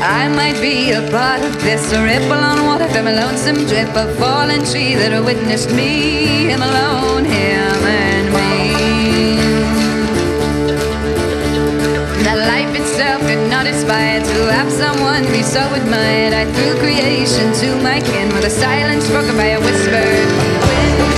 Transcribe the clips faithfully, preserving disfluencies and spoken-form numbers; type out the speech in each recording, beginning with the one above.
I might be a part of this, a ripple on water from a lonesome drip, a fallen tree that witnessed me, him alone, him and me. That life itself could not aspire to have someone be so admired. I threw creation to my kin with a silence broken by a whispered wind.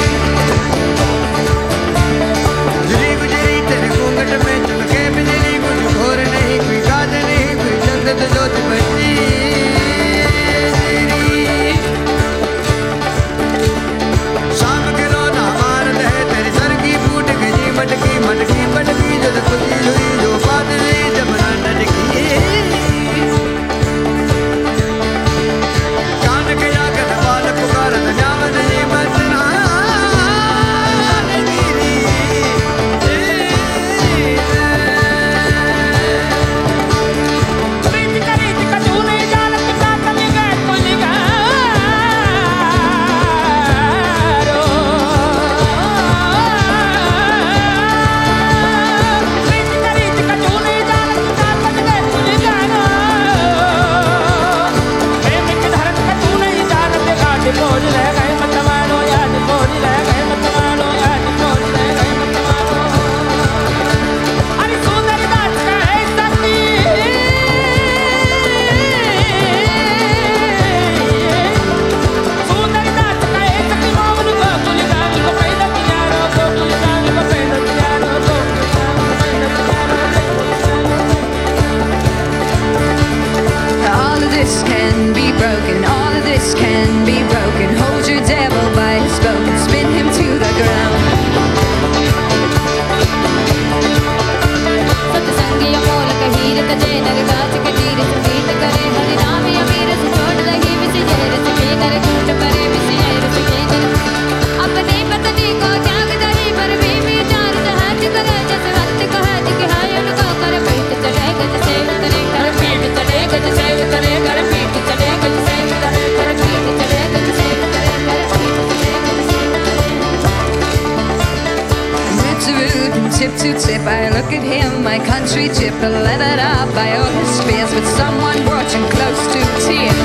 Tip to tip, I look at him, my country chip, levered up by all his fears, with someone watching close to tears.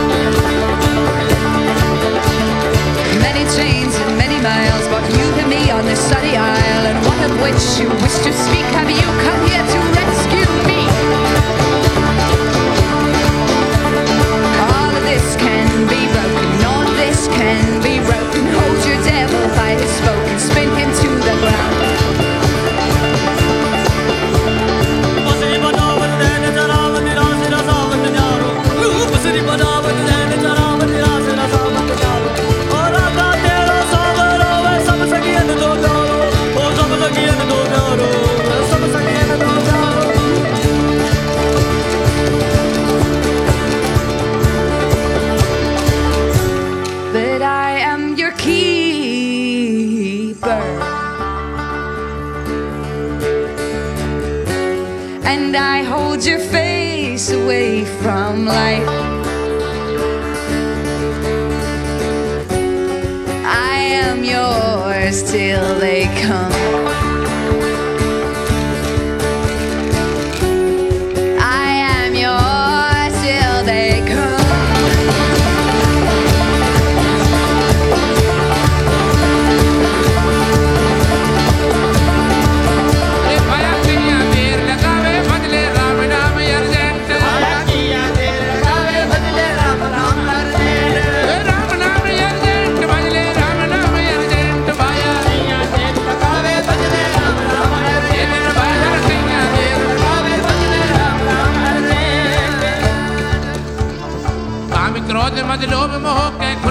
Many chains and many miles brought you to me on this sunny isle, and one of which you wish to speak. Have you come here to rescue me? All of this can be broken, all of this can be broken. Hold your devil by his spoke and spin him to the ground. But I am your keeper, and I hold your face away from light. I am yours till they come. I am yours till they come. मत लोभ मोह के